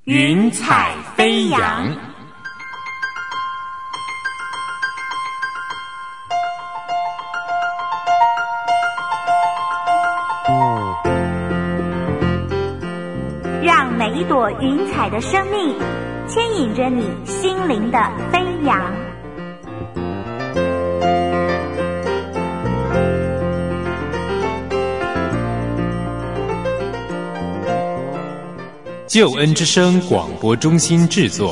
云彩飞扬。 让每一朵云彩的生命牵引着你心灵的飞扬。 救恩之声广播中心制作。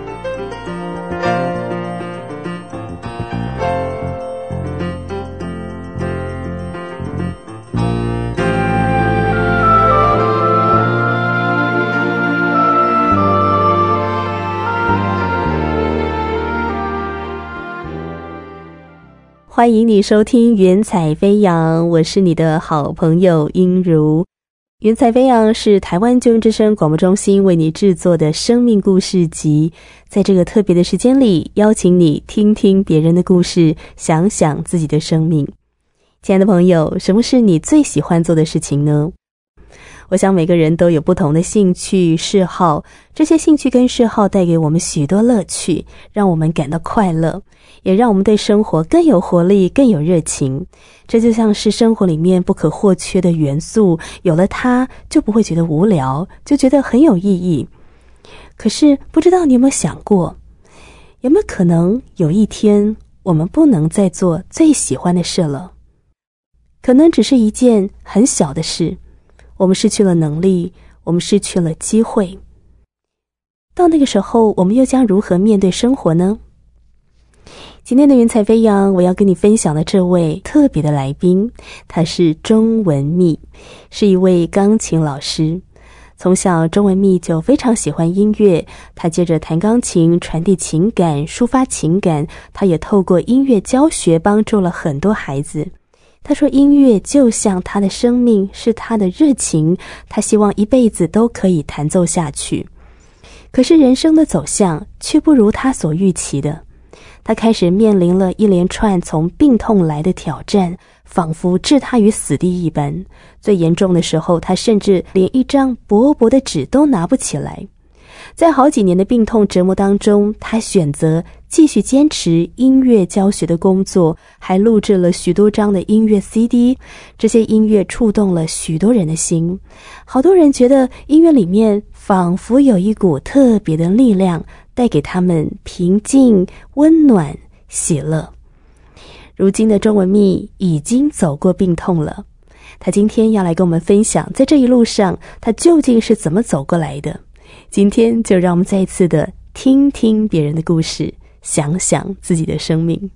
欢迎你收听云彩飞扬，我是你的好朋友英如。云彩飞扬是台湾救恩之声广播中心为你制作的生命故事集，在这个特别的时间里，邀请你听听别人的故事，想想自己的生命。亲爱的朋友，什么是你最喜欢做的事情呢？我想每个人都有不同的兴趣嗜好，这些兴趣跟嗜好带给我们许多乐趣，让我们感到快乐，也让我们对生活更有活力，更有热情。这就像是生活里面不可或缺的元素，有了它就不会觉得无聊，就觉得很有意义。可是不知道你有没有想过，有没有可能有一天我们不能再做最喜欢的事了？可能只是一件很小的事，我们失去了能力，我们失去了机会。到那个时候，我们又将如何面对生活呢？今天的云彩飞扬，我要跟你分享的这位特别的来宾，他是钟文蜜，是一位钢琴老师。从小钟文蜜就非常喜欢音乐，他接着弹钢琴，传递情感，抒发情感，他也透过音乐教学帮助了很多孩子。他说音乐就像他的生命，是他的热情，他希望一辈子都可以弹奏下去。可是人生的走向却不如他所预期的，他开始面临了一连串从病痛来的挑战，仿佛置他于死地一般。最严重的时候，他甚至连一张薄薄的纸都拿不起来。在好几年的病痛折磨当中，他选择继续坚持音乐教学的工作，还录制了许多张的音乐 CD， 这些音乐触动了许多人的心。好多人觉得音乐里面仿佛有一股特别的力量，带给他们平静、温暖、喜乐。如今的钟文蜜已经走过病痛了，他今天要来跟我们分享，在这一路上他究竟是怎么走过来的。今天就让我们再一次的听听别人的故事，想想自己的生命。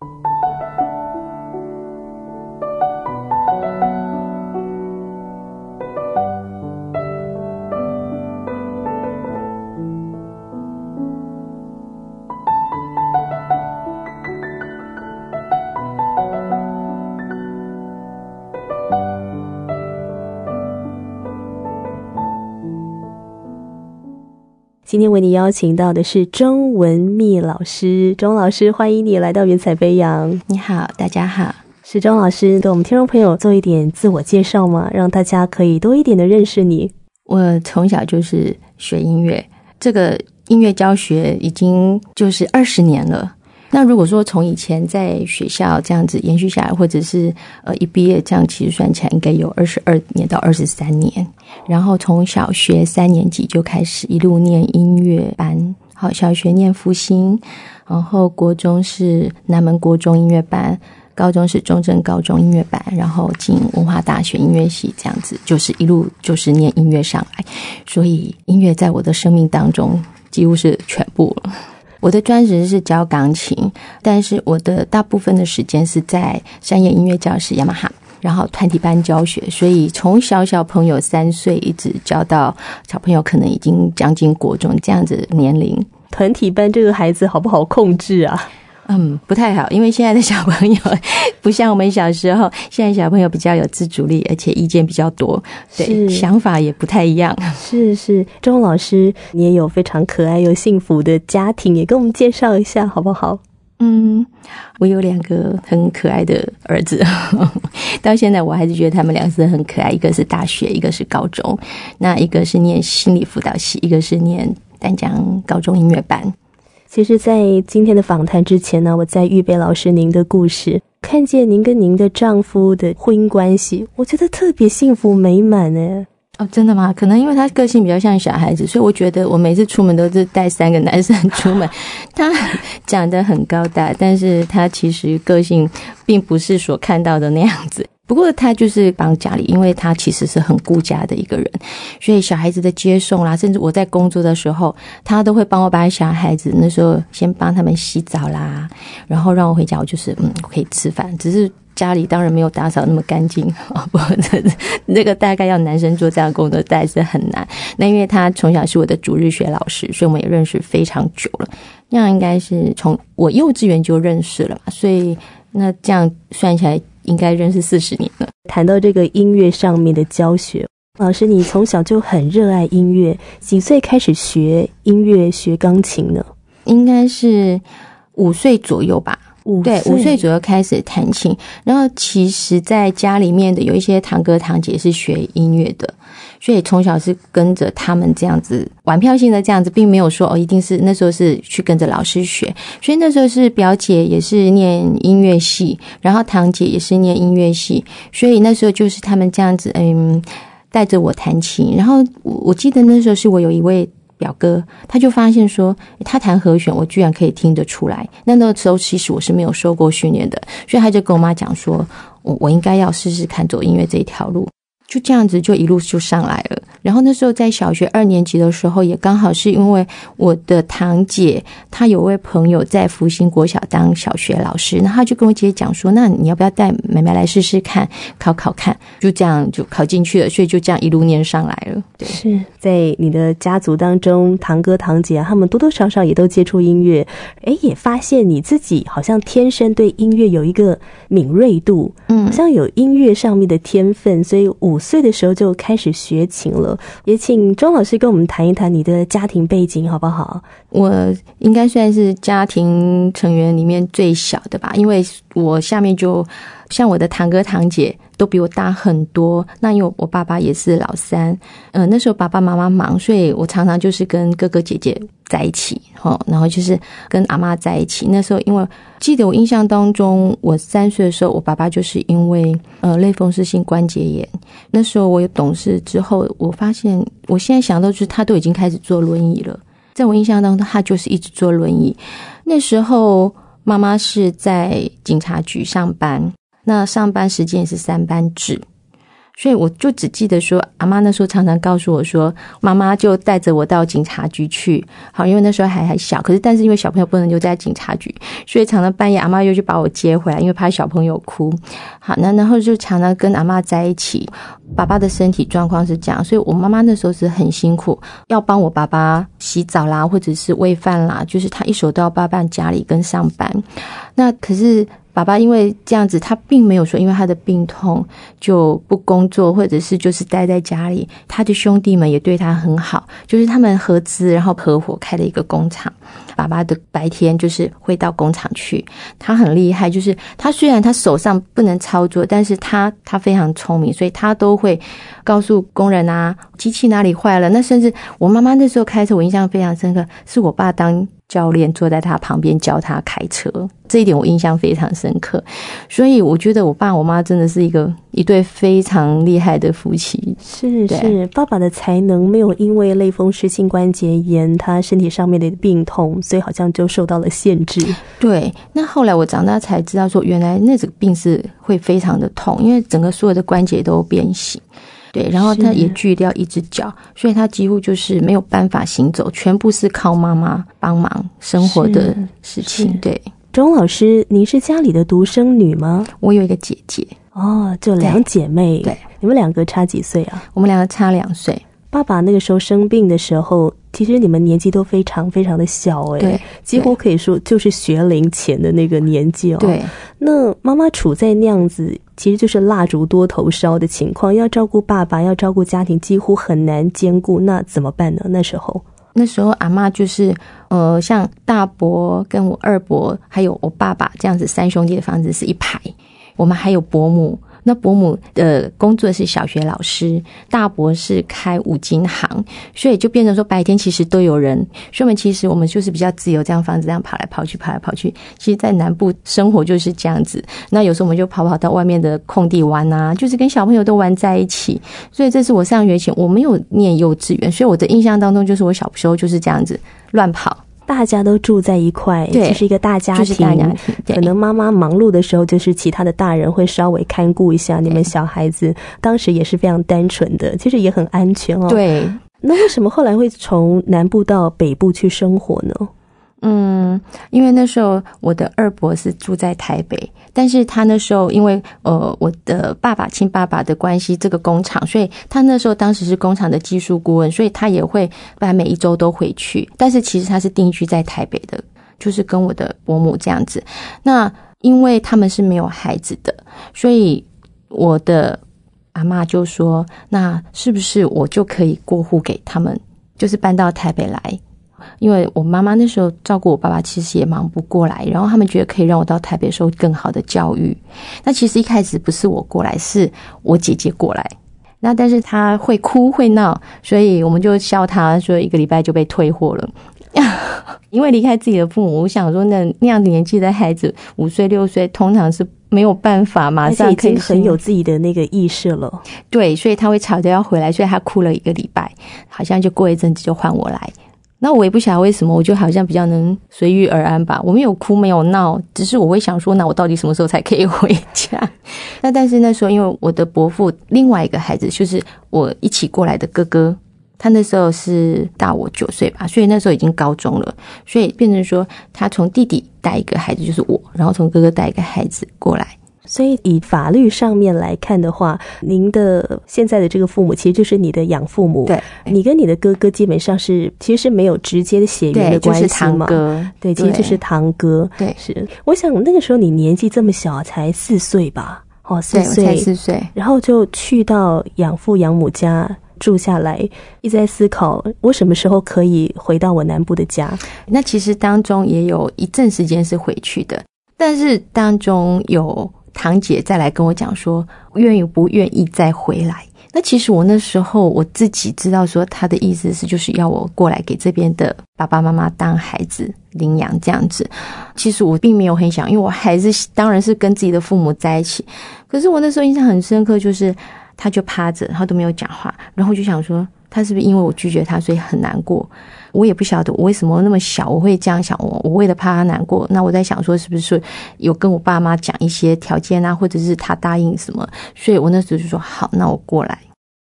今天为你邀请到的是钟文蜜老师，钟老师，欢迎你来到云彩飞扬。 你好，大家好。 是钟老师给我们听众朋友做一点自我介绍吗？让大家可以多一点的认识你。 我从小就是学音乐，这个音乐教学已经就是20年了。那如果说从以前在学校这样子延续下来，或者是一毕业这样，其实算起来应该有22年到23年。然后从小学3年级就开始一路念音乐班，好，小学念复兴，然后国中是南门国中音乐班，高中是中正高中音乐班，然后进文化大学音乐系，这样子就是一路就是念音乐上来。所以音乐在我的生命当中几乎是全部了。我的专职是教钢琴，但是我的大部分的时间是在山野音乐教室雅马哈，然后团体班教学，所以从小朋友3岁一直教到小朋友可能已经将近国中这样子年龄。 团体班这个孩子好不好控制啊？ 不太好，因为现在的小朋友不像我们小时候，现在小朋友比较有自主力，而且意见比较多，对，想法也不太一样。 是，钟老师，你也有非常可爱又幸福的家庭，也跟我们介绍一下好不好？ 我有2个很可爱的儿子到现在我还是觉得他们2个很可爱，一个是大学，一个是高中，那一个是念心理辅导系，一个是念淡江高中音乐班。 其实在今天的访谈之前呢，我在预备老师您的故事，看见您跟您的丈夫的婚姻关系，我觉得特别幸福美满耶。 真的吗？可能因为他个性比较像小孩子，所以我觉得我每次出门都是带3个男生出门。他长得很高大，但是他其实个性并不是所看到的那样子。不过他就是帮家里，因为他其实是很顾家的一个人，所以小孩子的接送啦，甚至我在工作的时候，他都会帮我把小孩子那时候先帮他们洗澡啦，然后让我回家，我就是可以吃饭，只是家里当然没有打扫那么干净，不，那个大概要男生做这样的工作，大概是很难。那因为他从小是我的主日学老师，所以我们也认识非常久了，那样应该是从我幼稚园就认识了嘛，所以那这样算起来应该认识40年了。 谈到这个音乐上面的教学，老师你从小就很热爱音乐，几岁开始学音乐学钢琴呢？ 应该是5岁左右吧。对，5岁左右开始弹琴，然后其实在家里面的有一些堂哥堂姐是学音乐的，所以从小是跟着他们这样子玩票性的这样子，并没有说一定是那时候是去跟着老师学。所以那时候是表姐也是念音乐系，然后堂姐也是念音乐系，所以那时候就是他们这样子带着我弹琴。然后我记得那时候是我有一位表哥，他就发现说他弹和弦我居然可以听得出来，那时候其实我是没有受过训练的，所以他就跟我妈讲说我应该要试试看走音乐这一条路，就这样子就一路就上来了。然后那时候在小学2年级的时候，也刚好是因为我的堂姐她有位朋友在福兴国小当小学老师，那她就跟我姐姐讲说，那你要不要带妹妹来试试看，考看，就这样就考进去了，所以就这样一路念上来了。对， 是在你的家族当中，堂哥堂姐他们多多少少也都接触音乐，也发现你自己好像天生对音乐有一个敏锐度，好像有音乐上面的天分，所以5岁的时候就开始学琴了。也请钟老师跟我们谈一谈你的家庭背景好不好？ 我应该算是家庭成员里面最小的吧，因为我下面就像我的堂哥堂姐都比我大很多，那因为我爸爸也是老三，那时候爸爸妈妈忙，所以我常常就是跟哥哥姐姐在一起，然后就是跟阿嬷在一起。那时候因为记得我印象当中，我3岁的时候，我爸爸就是因为类风湿性关节炎，那时候我有懂事之后，我发现我现在想到就是他都已经开始坐轮椅了，在我印象当中他就是一直坐轮椅。那时候妈妈是在警察局上班，那上班时间也是3班制，所以我就只记得说阿嬷那时候常常告诉我说，妈妈就带着我到警察局去，好，因为那时候还小，可是但是因为小朋友不能留在警察局，所以常常半夜阿嬷又去把我接回来，因为怕小朋友哭。好，那然后就常常跟阿嬷在一起。爸爸的身体状况是这样，所以我妈妈那时候是很辛苦，要帮我爸爸洗澡啦，或者是喂饭啦，就是他一手都要包办家里跟上班。那可是爸爸因为这样子，他并没有说因为他的病痛就不工作，或者是就是待在家里，他的兄弟们也对他很好，就是他们合资然后合伙开了一个工厂。爸爸的白天就是会到工厂去，他很厉害，就是他虽然他手上不能操作，但是他非常聪明，所以他都会告诉工人啊机器哪里坏了。那甚至我妈妈那时候开车我印象非常深刻，是我爸当教练坐在他旁边教他开车，这一点我印象非常深刻。所以我觉得我爸我妈真的是一对非常厉害的夫妻。 是，爸爸的才能没有因为类风湿性关节炎他身体上面的病痛，所以好像就受到了限制。对， 那后来我长大才知道说，原来那个病是会非常的痛，因为整个所有的关节都变形。对，然后他也锯掉一只脚，所以他几乎就是没有办法行走，全部是靠妈妈帮忙生活的事情。对， 钟老师，您是家里的独生女吗？ 我有一个姐姐。 就2姐妹。 对， 你们2个差几岁啊？ 我们2个差2岁。 爸爸那个时候生病的时候，其实你们年纪都非常非常的小， 对， 几乎可以说就是学龄前的那个年纪哦。 对， 那妈妈处在那样子，其实就是蜡烛多头烧的情况，要照顾爸爸，要照顾家庭，几乎很难兼顾，那怎么办呢？那时候那时候阿嬷就是像大伯跟我二伯还有我爸爸这样子3兄弟的房子是一排，我们还有伯母，那伯母的工作是小学老师，大伯是开五金行，所以就变成说白天其实都有人，所以我们就是比较自由，这样房子这样跑来跑去。其实在南部生活就是这样子，那有时候我们就跑到外面的空地玩啊，就是跟小朋友都玩在一起。所以这是我上学前我没有念幼稚园，所以我的印象当中就是我小时候就是这样子乱跑。 大家都住在一块， 对， 就是一个大家庭， 就是大家庭。 可能妈妈忙碌的时候，就是其他的大人会稍微看顾一下你们小孩子。当时也是非常单纯的，其实也很安全哦。 对。 那为什么后来会从南部到北部去生活呢？ 因为那时候我的二伯是住在台北，但是他那时候因为我的亲爸爸的关系，这个工厂，所以他那时候当时是工厂的技术顾问，所以他也会每一周都回去，但是其实他是定居在台北的，就是跟我的伯母这样子。那因为他们是没有孩子的，所以我的阿嬷就说，那是不是我就可以过户给他们，就是搬到台北来，因为我妈妈那时候照顾我爸爸其实也忙不过来，然后他们觉得可以让我到台北受更好的教育。那其实一开始不是我过来，是我姐姐过来，那但是她会哭会闹，所以我们就笑她说1个礼拜就被退货了。因为离开自己的父母，我想说那样的年纪的孩子5岁6岁通常是没有办法马上可以， 已经很有自己的那个意识了。 对，所以他会吵着要回来，所以他哭了1个礼拜，好像就过一阵子就换我来。那我也不晓得为什么，我就好像比较能随遇而安吧。我没有哭没有闹，只是我会想说，那我到底什么时候才可以回家？那但是那时候因为我的伯父另外一个孩子就是我一起过来的哥哥，他那时候是大我9岁吧，所以那时候已经高中了，所以变成说他从弟弟带一个孩子就是我，然后从哥哥带一个孩子过来。 所以以法律上面来看的话，您的现在的这个父母其实就是你的养父母。 对， 你跟你的哥哥基本上是其实是没有直接的血缘的关系嘛。 对，就是堂哥。 对，其实就是堂哥。 对， 是。我想那个时候你年纪这么小，才4岁吧？哦，4岁， 对，我才4岁。 然后就去到养父养母家住下来，一直在思考我什么时候可以回到我南部的家。 那其实当中也有一阵时间是回去的，但是当中有堂姐再来跟我讲说愿意不愿意再回来。那其实我那时候我自己知道说她的意思是就是要我过来给这边的爸爸妈妈当孩子领养这样子。其实我并没有很想，因为我还是当然是跟自己的父母在一起，可是我那时候印象很深刻，就是他就趴着，他都没有讲话，然后我就想说他是不是因为我拒绝他所以很难过。我也不晓得我为什么那么小我会这样想，我为了怕他难过，那我在想说是不是有跟我爸妈讲一些条件啊，或者是他答应什么，所以我那时候就说好，那我过来。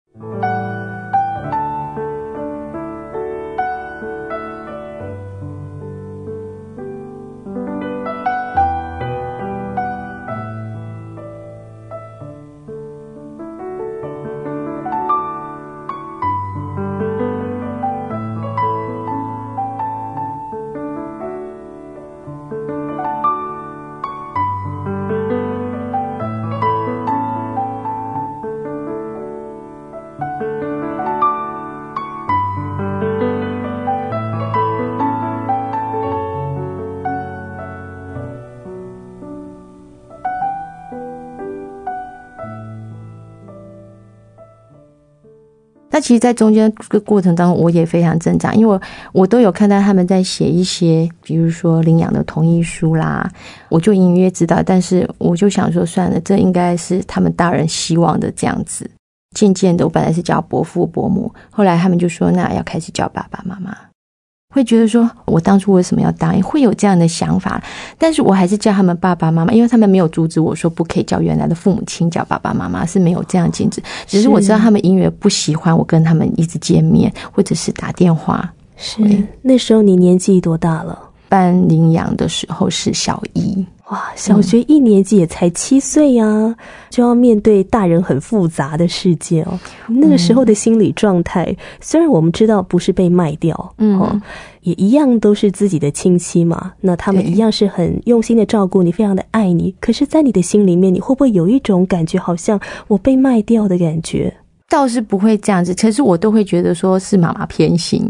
那其实在中间这个过程当中我也非常挣扎，因为我都有看到他们在写一些比如说领养的同意书啦，我就隐约知道，但是我就想说算了，这应该是他们大人希望的这样子。渐渐的我本来是叫伯父伯母，后来他们就说那要开始叫爸爸妈妈，会觉得说我当初为什么要答应，会有这样的想法，但是我还是叫他们爸爸妈妈，因为他们没有阻止我说不可以叫原来的父母亲叫爸爸妈妈，是没有这样禁止，只是我知道他们因为不喜欢我跟他们一直见面或者是打电话。 是，那时候你年纪多大了？ 办领养的时候是小1。 哇，小学1年级也才7岁啊，就要面对大人很复杂的世界哦。那个时候的心理状态，虽然我们知道不是被卖掉，也一样都是自己的亲戚嘛，那他们一样是很用心的照顾你，非常的爱你，可是在你的心里面，你会不会有一种感觉好像我被卖掉的感觉？ 倒是不会这样子，可是我都会觉得说是妈妈偏心，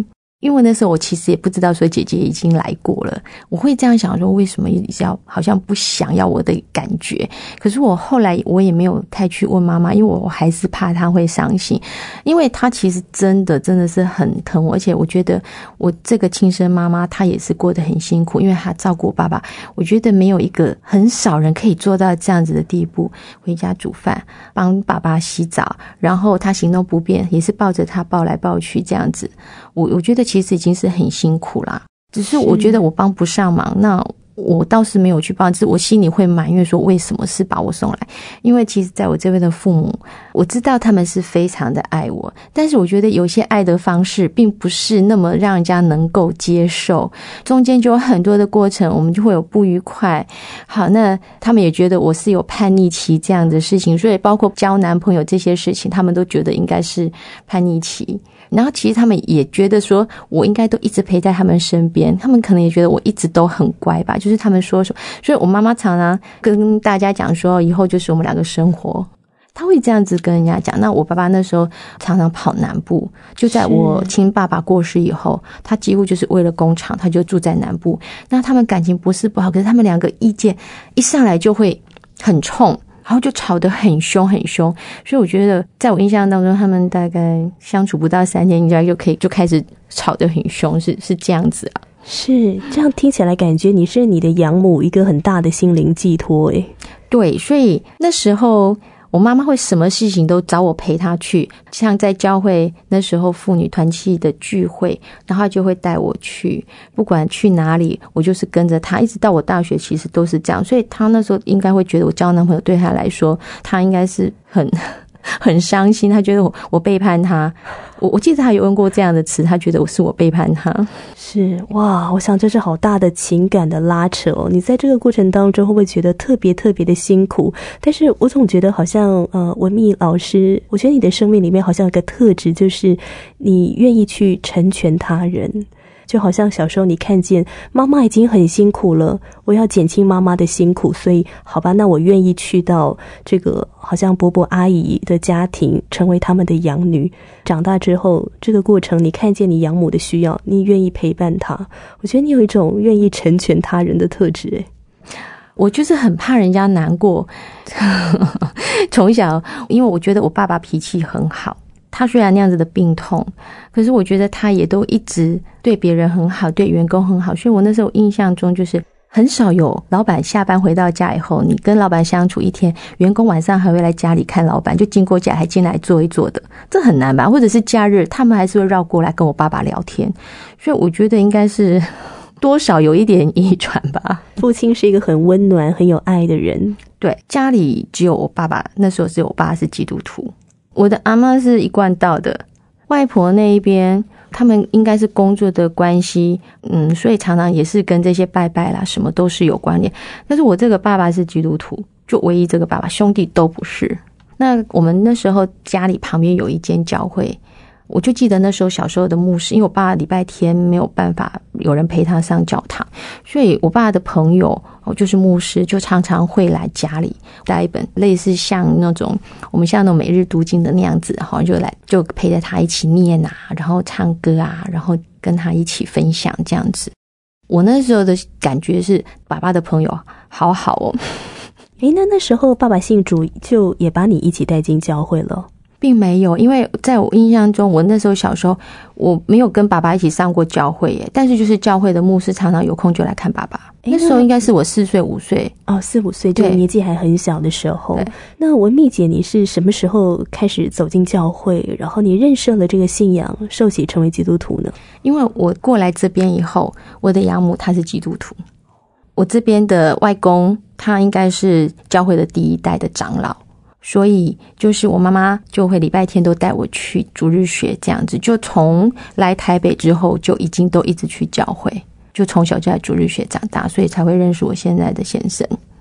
因为那时候我其实也不知道说姐姐已经来过了，我会这样想说为什么一直要好像不想要我的感觉。可是我后来我也没有太去问妈妈，因为我还是怕她会伤心，因为她其实真的是很疼我，而且我觉得我这个亲生妈妈她也是过得很辛苦，因为她照顾我爸爸，我觉得没有一个很少人可以做到这样子的地步，回家煮饭帮爸爸洗澡，然后他行动不便也是抱着他抱来抱去这样子，我觉得其实已经是很辛苦啦，只是我觉得我帮不上忙，那我倒是没有去帮，只是我心里会埋怨说为什么是把我送来。因为其实在我这边的父母，我知道他们是非常的爱我，但是我觉得有些爱的方式并不是那么让人家能够接受，中间就有很多的过程，我们就会有不愉快。好，那他们也觉得我是有叛逆期这样的事情，所以包括交男朋友这些事情他们都觉得应该是叛逆期，然后其实他们也觉得说我应该都一直陪在他们身边，他们可能也觉得我一直都很乖吧，就是他们说，所以我妈妈常常跟大家讲说以后就是我们两个生活，她会这样子跟人家讲。那我爸爸那时候常常跑南部，就在我亲爸爸过世以后，他几乎就是为了工厂他就住在南部，那他们感情不是不好，可是他们两个意见一上来就会很冲，然后就吵得很凶很凶，所以我觉得在我印象当中他们大概相处不到3天应该就开始吵得很凶，是这样子啊。 是这样，听起来感觉你是你的养母一个很大的心灵寄托诶。 对，所以那时候我妈妈会什么事情都找我陪她去，像在教会那时候妇女团契的聚会，然后她就会带我去，不管去哪里我就是跟着她，一直到我大学其实都是这样。所以她那时候应该会觉得我交男朋友对她来说，她应该是很伤心，她觉得我背叛她。我记得她有用过这样的词，她觉得我背叛她。 是，哇，我想这是好大的情感的拉扯哦。你在这个过程当中会不会觉得特别的辛苦？但是我总觉得好像文秘老师，我觉得你的生命里面好像有个特质，就是你愿意去成全他人。就好像小时候你看见妈妈已经很辛苦了，我要减轻妈妈的辛苦，所以好吧，那我愿意去到这个好像伯伯阿姨的家庭，成为他们的养女。长大之后这个过程，你看见你养母的需要，你愿意陪伴她，我觉得你有一种愿意成全他人的特质诶。 我就是很怕人家难过从小因为我觉得我爸爸脾气很好，他虽然那样子的病痛，可是我觉得他也都一直对别人很好，对员工很好，所以我那时候印象中就是很少有老板下班回到家以后，你跟老板相处一天，员工晚上还会来家里看老板，就经过家还进来坐一坐的，这很难吧？或者是假日他们还是会绕过来跟我爸爸聊天，所以我觉得应该是多少有一点遗传吧。 父亲是一个很温暖很有爱的人。 对，家里只有我爸爸，那时候只有我爸是基督徒，我的阿嬷是一贯道的，外婆那一边他们应该是工作的关系，所以常常也是跟这些拜拜啦什么都是有关联。但是我这个爸爸是基督徒，就唯一这个爸爸，兄弟都不是。那我们那时候家里旁边有一间教会，我就记得那时候小时候的牧师，因为我爸礼拜天没有办法有人陪他上教堂，所以我爸的朋友就是牧师，就常常会来家里带一本类似像那种我们像那种每日读经的那样子，就陪着他一起念啊，然后唱歌啊，然后跟他一起分享这样子。我那时候的感觉是爸爸的朋友好好哦。 那时候爸爸信主，就也把你一起带进教会了？ 并没有，因为在我印象中，我那时候小时候我没有跟爸爸一起上过教会耶，但是就是教会的牧师常常有空就来看爸爸。那时候应该是我4岁5岁哦，4、5岁，就年纪还很小的时候。那文秘姐，你是什么时候开始走进教会，然后你认识了这个信仰，受洗成为基督徒呢？ 因为我过来这边以后，我的养母她是基督徒，我这边的外公他应该是教会的第1代的长老，所以就是我妈妈就会礼拜天都带我去主日学这样子，就从来台北之后就已经都一直去教会，就从小就在主日学长大，所以才会认识我现在的先生。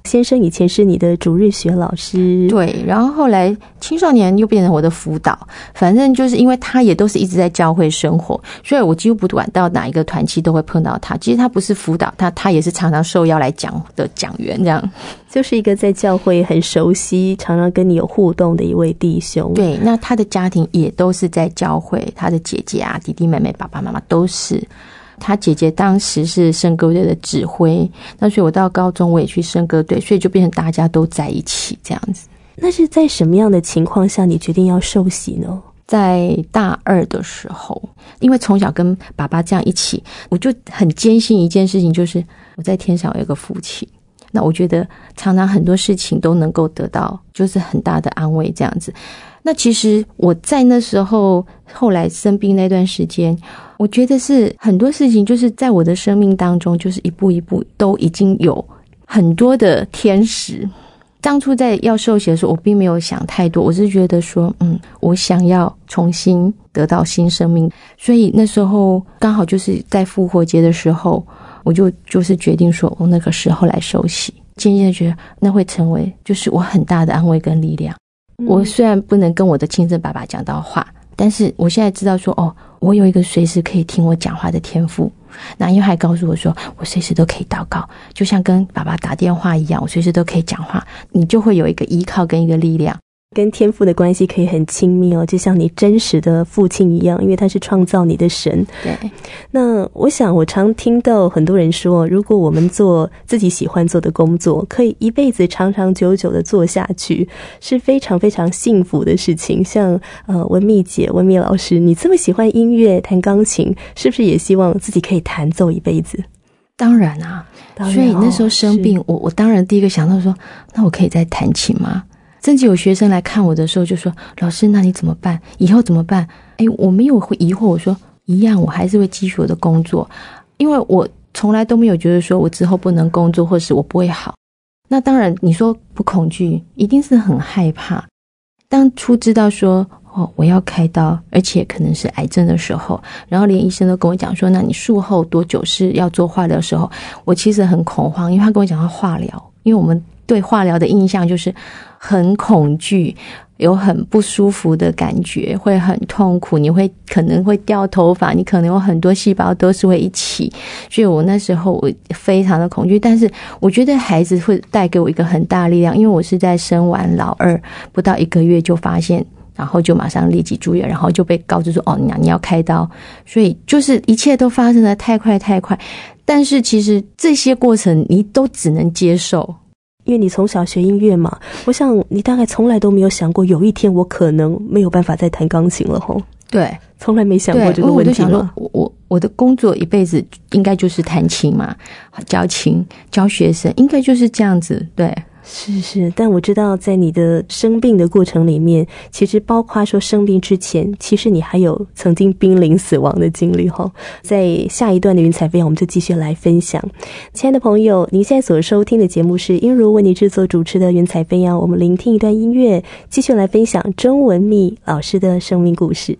先生以前是你的主日学老师， 对，然后后来青少年又变成我的辅导，反正就是因为他也都是一直在教会生活，所以我几乎不管到哪一个团契都会碰到他。其实他不是辅导，他也是常常受邀来讲的讲员，这样就是一个在教会很熟悉，常常跟你有互动的一位弟兄。 对，那他的家庭也都是在教会，他的姐姐啊、弟弟妹妹、爸爸妈妈都是。他姐姐当时是圣歌队的指挥，那所以我到高中我也去圣歌队，所以就变成大家都在一起这样子。 那是在什么样的情况下你决定要受洗呢？ 在大二的时候，因为从小跟爸爸这样一起，我就很坚信一件事情，就是我在天上有一个父亲。那我觉得常常很多事情都能够得到就是很大的安慰这样子。那其实我在那时候后来生病那段时间，我觉得是很多事情就是在我的生命当中就是一步一步都已经有很多的天使。当初在要受洗的时候我并没有想太多，我是觉得说我想要重新得到新生命，所以那时候刚好就是在复活节的时候，我就是决定说我那个时候来受洗，渐渐的觉得那会成为就是我很大的安慰跟力量。我虽然不能跟我的亲生爸爸讲到话，但是我现在知道说我有一个随时可以听我讲话的天父，那因为还告诉我说我随时都可以祷告，就像跟爸爸打电话一样，我随时都可以讲话，你就会有一个依靠跟一个力量。 跟天父的关系可以很亲密就像你真实的父亲一样，因为他是创造你的神。 对。 那我想我常听到很多人说，如果我们做自己喜欢做的工作，可以一辈子长长久久的做下去，是非常非常幸福的事情。像文蜜姐、文蜜老师，你这么喜欢音乐，弹钢琴，是不是也希望自己可以弹奏一辈子？ 当然啊，所以那时候生病，我当然第一个想到说，那我可以再弹琴吗？甚至有学生来看我的时候就说，老师那你怎么办？以后怎么办？我没有会疑惑，我说一样，我还是会继续我的工作，因为我从来都没有觉得说我之后不能工作或是我不会好。那当然你说不恐惧，一定是很害怕。当初知道说我要开刀，而且可能是癌症的时候，然后连医生都跟我讲说，那你术后多久是要做化疗的时候，我其实很恐慌，因为他跟我讲到化疗，因为我们对化疗的印象就是很恐惧，有很不舒服的感觉，会很痛苦，你可能会掉头发，你可能有很多细胞都是会一起，所以我那时候我非常的恐惧。但是我觉得孩子会带给我一个很大的力量，因为我是在生完老二不到1个月就发现，然后就马上立即住院，然后就被告知说你要开刀，所以就是一切都发生得太快太快。但是其实这些过程你都只能接受， 因为你从小学音乐嘛，我想你大概从来都没有想过有一天我可能没有办法再弹钢琴了吼。 对， 从来没想过这个问题吗？ 我就想说我的工作一辈子应该就是弹琴嘛，教琴教学生应该就是这样子。对， 是，但我知道在你的生病的过程里面，其实包括说生病之前，其实你还有曾经濒临死亡的经历哈。在下一段的云彩飞扬，我们就继续来分享。亲爱的朋友，您现在所收听的节目是英如为你制作主持的云彩飞扬，我们聆听一段音乐，继续来分享钟文蜜老师的生命故事。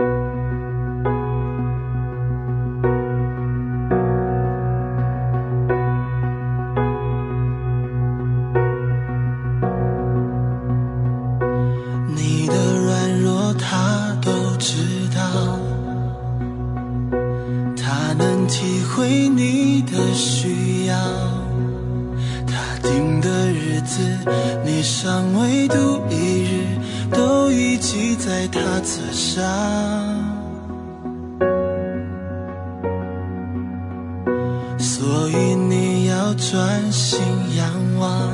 所以你要专心仰望，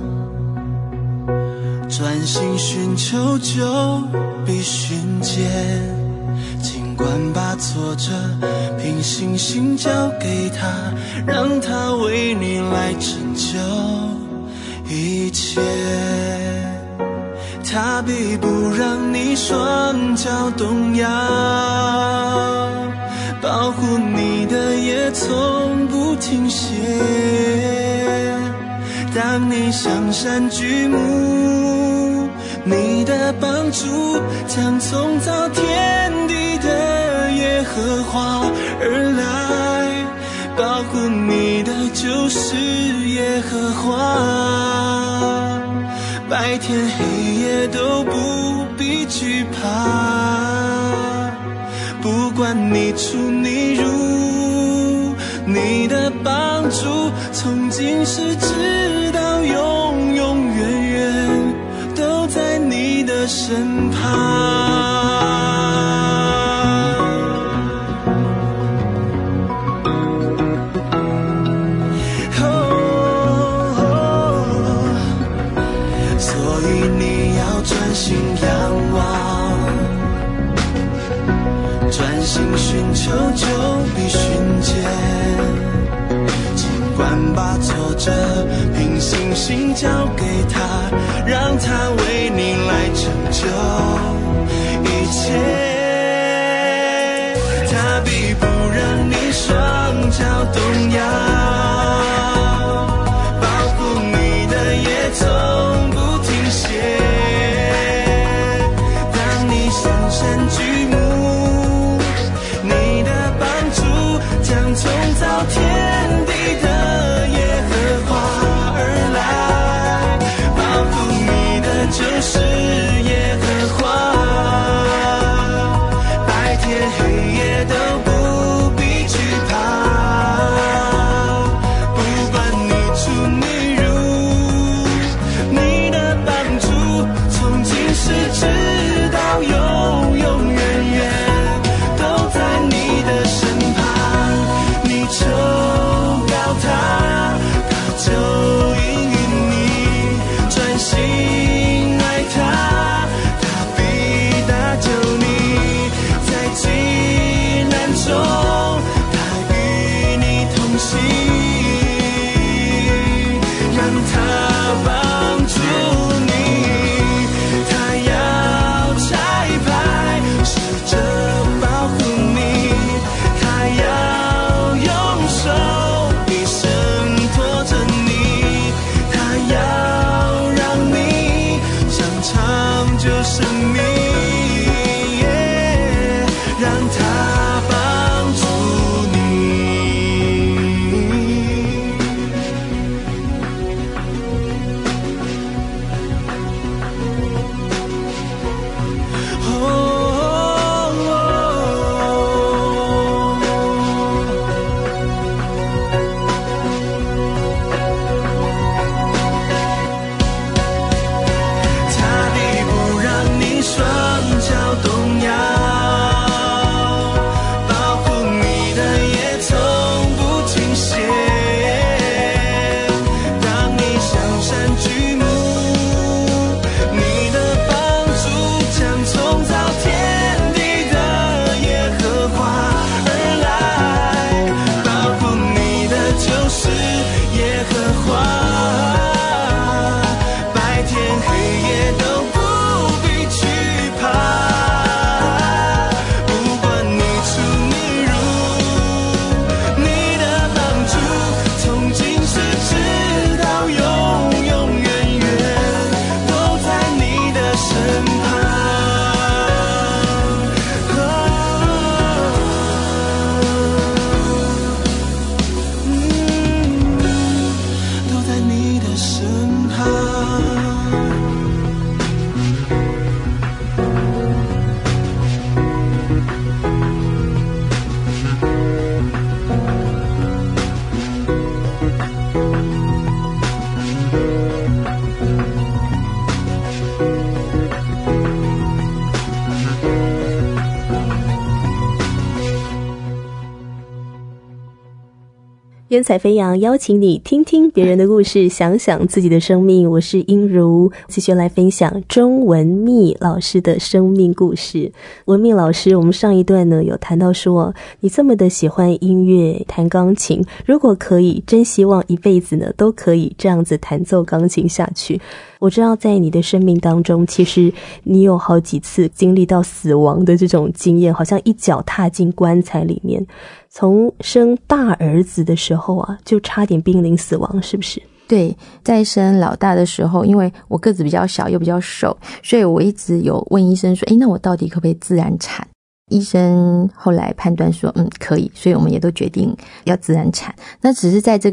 专心寻求就必寻见。尽管把挫折凭信心交给他，让他为你来拯救一切。他必不让你双脚动摇，保护你的也从不停歇。当你向山举目，你的帮助将从造天地的耶和华而来，保护你的就是耶和华。 白天黑夜都不必惧怕，不管你出你入，你的帮助从今世直到永永远远都在你的身旁。心寻求就必寻见，尽管把挫折凭信心交给他，让他为你来成就一切。他必不让你双脚动摇，保护你的也从不停歇。当你上山举目，从造天地的耶和华而来，保护你的就是耶和华，白天黑夜都不必惧怕，不管你出你入，你的帮助从今世直到永永远远都在你的身旁。求告他，他就应允你，专心爱他，他必搭救你，在急难中他与你同行，让他帮助你，他要差派使者保护你，他要一生拖着你，他要让你享长久生命，让他帮助你。 云彩飞扬，邀请你听听别人的故事，想想自己的生命。我是音如，继续来分享钟文蜜老师的生命故事。文蜜老师，我们上一段呢有谈到说，你这么的喜欢音乐，弹钢琴，如果可以，真希望一辈子呢都可以这样子弹奏钢琴下去。我知道在你的生命当中，其实你有好几次经历到死亡的这种经验，好像一脚踏进棺材里面。从生大儿子的时候啊，就差点濒临死亡，是不是？ 对，在生老大的时候，因为我个子比较小又比较瘦，所以我一直有问医生说，那我到底可不可以自然产？医生后来判断说可以，所以我们也都决定要自然产。那只是在这个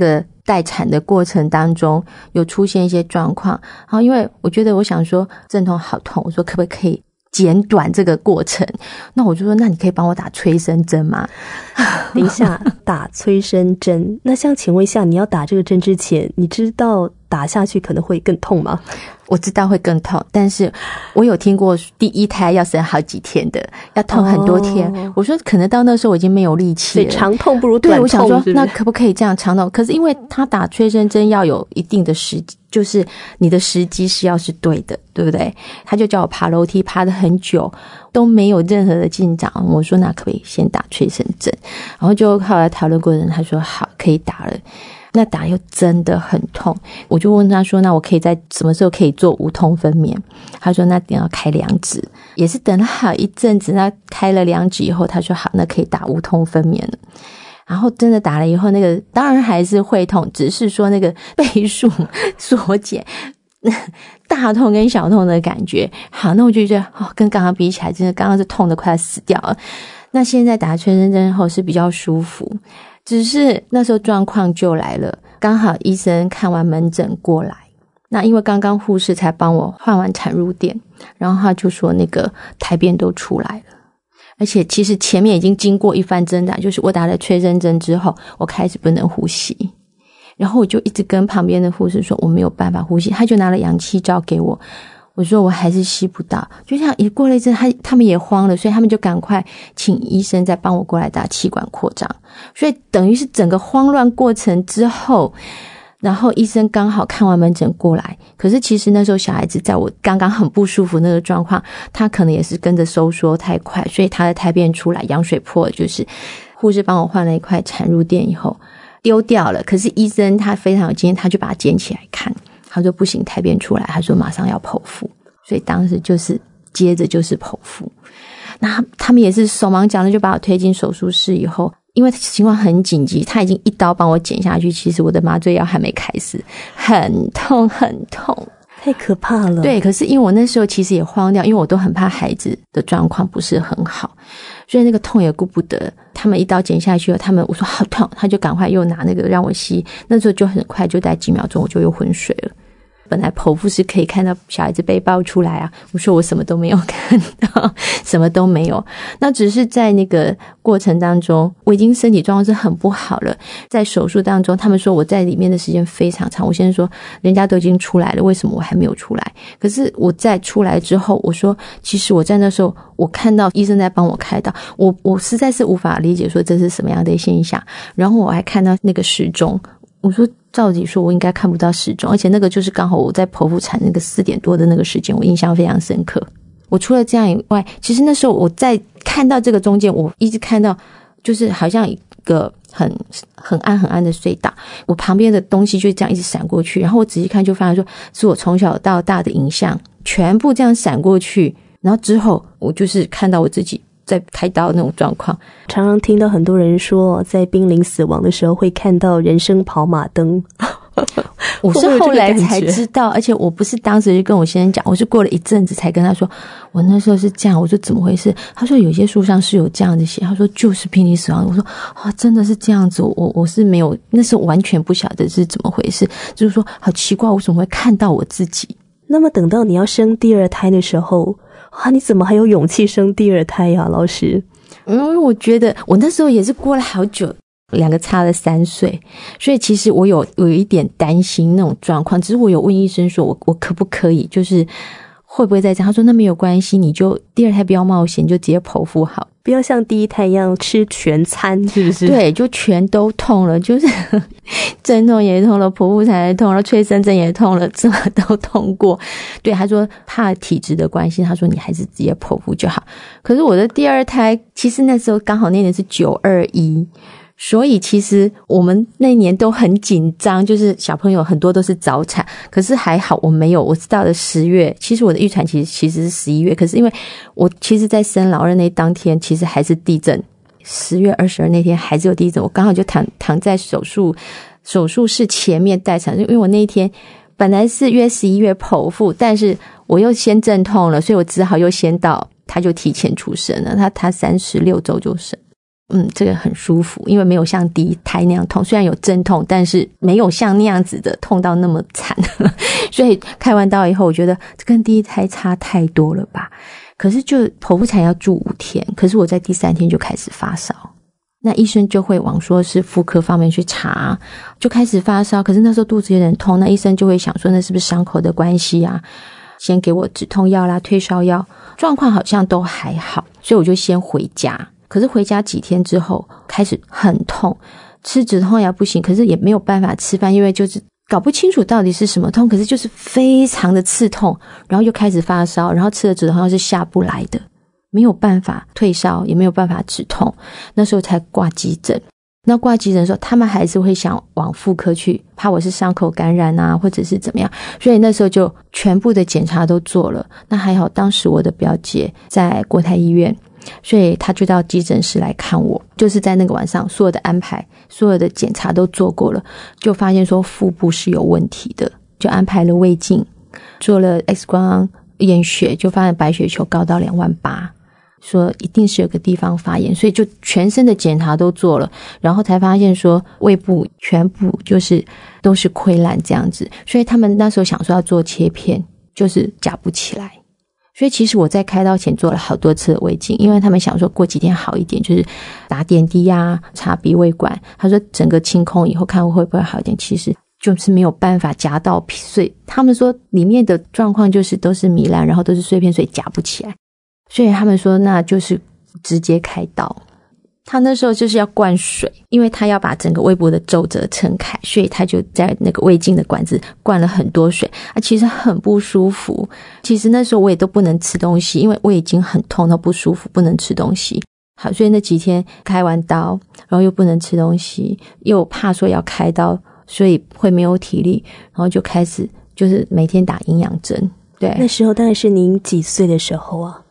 待产的过程当中有出现一些状况，然后因为我想说阵痛好痛，我说可不可以减短这个过程，那我就说那你可以帮我打催生针吗？ 等一下，打催生针，那像请问一下，你要打这个针之前，你知道打下去可能会更痛吗？ 我知道会更痛，但是我有听过第一胎要生好几天的，要痛很多天。我说可能到那时候我已经没有力气了， 所以长痛不如短痛。 对，我想说是不是那可不可以这样长痛？可是因为他打催生针要有一定的时机，就是你的时机是要是对的，对不对？他就叫我爬楼梯，爬得很久都没有任何的进展。我说那可不可以先打催生针？然后就后来讨论过程，他说好，可以打了。那打又真的很痛，我就问他说那我可以在什么时候可以做无痛分娩？他说那等要开2指，也是等了好一阵子，那开了2指以后他说好，那可以打无痛分娩了。然后真的打了以后，那个当然还是会痛，只是说那个倍数缩减，大痛跟小痛的感觉。好，那我就觉得跟刚刚比起来，真的刚刚是痛得快死掉了。那现在打催生针后是比较舒服，只是那时候状况就来了，刚好医生看完门诊过来，那因为刚刚护士才帮我换完产褥垫，然后他就说那个胎便都出来了，而且其实前面已经经过一番挣扎，就是我打了催生针之后我开始不能呼吸，然后我就一直跟旁边的护士说我没有办法呼吸，他就拿了氧气罩给我，我说我还是吸不到，就像也过了一阵，他们也慌了，所以他们就赶快请医生再帮我过来打气管扩张，所以等于是整个慌乱过程之后，然后医生刚好看完门诊过来，可是其实那时候小孩子在我刚刚很不舒服那个状况，他可能也是跟着收缩太快，所以他的胎便出来，羊水破了，就是护士帮我换了一块产褥垫以后丢掉了，可是医生他非常有经验，他就把它捡起来看，他说不行，胎便出来，他说马上要剖腹，所以当时就是接着就是剖腹。那他们也是手忙脚乱就把我推进手术室以后，因为情况很紧急，他已经一刀帮我剪下去，其实我的麻醉药还没开始，很痛很痛， 太可怕了。 对，可是因为我那时候其实也慌掉，因为我都很怕孩子的状况不是很好，所以那个痛也顾不得。他们一刀剪下去了，我说好痛，他就赶快又拿那个让我吸，那时候就很快，就在几秒钟我就又昏睡了。本来剖腹是可以看到小孩子被抱出来啊，我说我什么都没有看到，什么都没有。那只是在那个过程当中，我已经身体状况是很不好了。在手术当中，他们说我在里面的时间非常长。我先生说，人家都已经出来了，为什么我还没有出来？可是我在出来之后，我说其实我在那时候，我看到医生在帮我开刀，我实在是无法理解说这是什么样的现象。然后我还看到那个时钟，我说照理说我应该看不到时钟，而且那个就是刚好我在剖腹产那个4点多的那个时间，我印象非常深刻。我除了这样以外，其实那时候我在看到这个中间，我一直看到就是好像一个很暗很暗的隧道，我旁边的东西就这样一直闪过去，然后我仔细看就发现说是我从小到大的影像全部这样闪过去，然后之后我就是看到我自己在开刀那种状况。 常常听到很多人说在濒临死亡的时候会看到人生跑马灯我是后来才知道，而且我不是当时就跟我先生讲，我是过了一阵子才跟他说我那时候是这样。我说怎么回事？他说有些书上是有这样的写，他说就是濒临死亡。我说真的是这样子，我是没有，那时候完全不晓得是怎么回事，就是说好奇怪，我怎么会看到我自己。 那么等到你要生第2胎的时候你怎么还有勇气生第2胎呀，老师？ 因为我觉得我那时候也是过了好久，2个差了3岁，所以其实我有一点担心那种状况，只是我有问医生说我可不可以就是会不会再这样，他说那没有关系，你就第2胎不要冒险，就直接剖腹好， 不要像第1胎一样吃全餐，是不是？ 对，就全都痛了，就是阵痛也痛了，剖腹产也痛了，催生针也痛了，什么都痛过。对，他说怕体质的关系，他说你还是直接剖腹就好。可是我的第2胎其实那时候刚好那年是921，所以其实我们那年都很紧张，就是小朋友很多都是早产，可是还好我没有，我是到了10月，其实我的预产期其实是11月，可是因为我其实在生老二那当天其实还是地震，10月22那天还是有地震，我刚好就躺在手术室前面待产，因为我那一天本来是约11月剖腹，但是我又先阵痛了，所以我只好又先到，他就提前出生了，他36周就生。 这个很舒服，因为没有像第一胎那样痛，虽然有阵痛，但是没有像那样子的痛到那么惨所以开完刀以后我觉得这跟第一胎差太多了吧。可是就剖腹产要住5天，可是我在第3天就开始发烧，那医生就会往说是妇科方面去查，就开始发烧，可是那时候肚子有点痛，那医生就会想说那是不是伤口的关系啊，先给我止痛药啦退烧药，状况好像都还好，所以我就先回家。可是回家几天之后开始很痛，吃止痛药不行，可是也没有办法吃饭，因为就是搞不清楚到底是什么痛，可是就是非常的刺痛，然后又开始发烧，然后吃了止痛药是下不来的，没有办法退烧，也没有办法止痛，那时候才挂急诊。那挂急诊的时候他们还是会想往妇科去，怕我是伤口感染啊或者是怎么样，所以那时候就全部的检查都做了。那还好当时我的表姐在国泰医院，所以她就到急诊室来看我，就是在那个晚上所有的安排所有的检查都做过了，就发现说腹部是有问题的，就安排了胃镜，做了 X 光验血，就发现白血球高到28000，说一定是有个地方发炎，所以就全身的检查都做了，然后才发现说胃部全部就是都是溃烂这样子，所以他们那时候想说要做切片，就是夹不起来。所以其实我在开刀前做了好多次的胃镜，因为他们想说过几天好一点，就是打点滴啊插鼻胃管，他说整个清空以后看会不会好一点，其实就是没有办法夹到皮，所以他们说里面的状况就是都是糜烂，然后都是碎片，所以夹不起来，所以他们说那就是直接开刀。他那时候就是要灌水，因为他要把整个胃部的皱褶撑开，所以他就在那个胃镜的管子灌了很多水其实很不舒服。其实那时候我也都不能吃东西，因为胃已经很痛到不舒服，不能吃东西。好，所以那几天开完刀，然后又不能吃东西，又怕说要开刀，所以会没有体力，然后就开始就是每天打营养针。对， 那时候大概是您几岁的时候啊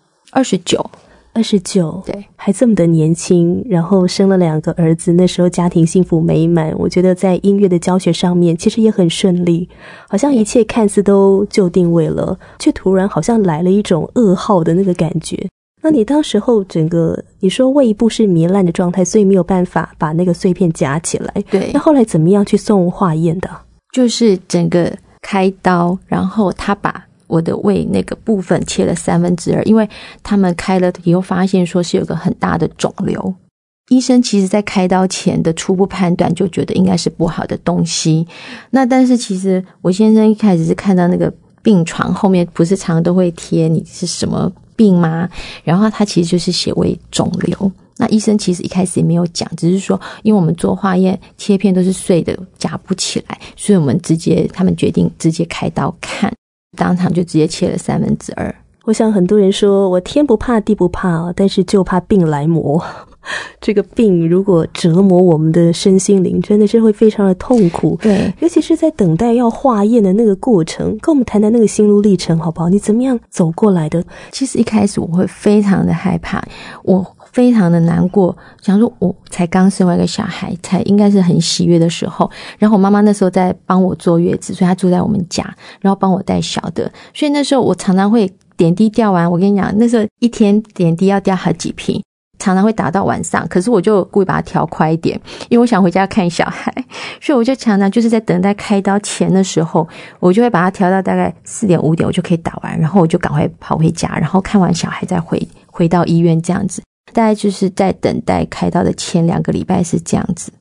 ？29， 对， 还这么的年轻，然后生了2个儿子，那时候家庭幸福美满，我觉得在音乐的教学上面其实也很顺利，好像一切看似都就定位了，却突然好像来了一种噩耗的那个感觉。那你当时候整个你说胃部是糜烂的状态，所以没有办法把那个碎片夹起来， 对， 那后来怎么样去送化验的？ 就是整个开刀，然后他把我的胃那个部分切了2/3，因为他们开了以后发现说是有个很大的肿瘤。医生其实在开刀前的初步判断就觉得应该是不好的东西，那但是其实我先生一开始是看到那个病床后面不是常常都会贴你是什么病吗，然后他其实就是写胃肿瘤。那医生其实一开始也没有讲，只是说因为我们做化验切片都是碎的夹不起来，所以我们他们决定直接开刀看，当场就直接切了2/3。 我想很多人说我天不怕地不怕，但是就怕病来磨。这个病如果折磨我们的身心灵，真的是会非常的痛苦。 对， 尤其是在等待要化验的那个过程，跟我们谈谈那个心路历程好不好？你怎么样走过来的？ 其实一开始我会非常的害怕，我非常的难过，想说我才刚生完一个小孩，才应该是很喜悦的时候，然后我妈妈那时候在帮我坐月子，所以她住在我们家，然后帮我带小的，所以那时候我常常会点滴吊完，我跟你讲那时候一天点滴要吊好几瓶，常常会打到晚上，可是我就故意把它调快一点，因为我想回家看小孩，所以我就常常就是在等待开刀前的时候，我就会把它调到大概4点5点我就可以打完，然后我就赶快跑回家，然后看完小孩再回到医院这样子，大概就是在等待开刀的前2个礼拜是这样子。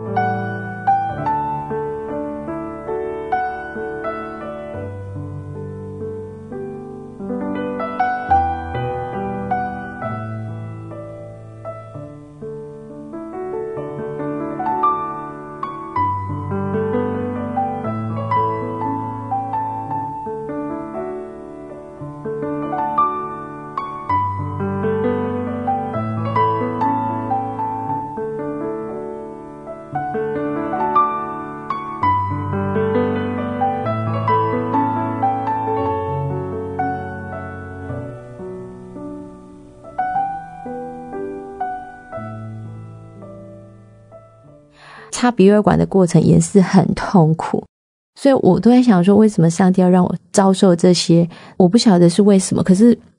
插鼻胃管的过程也是很痛苦，所以我都在想说为什么上帝要让我遭受这些，我不晓得是为什么，可是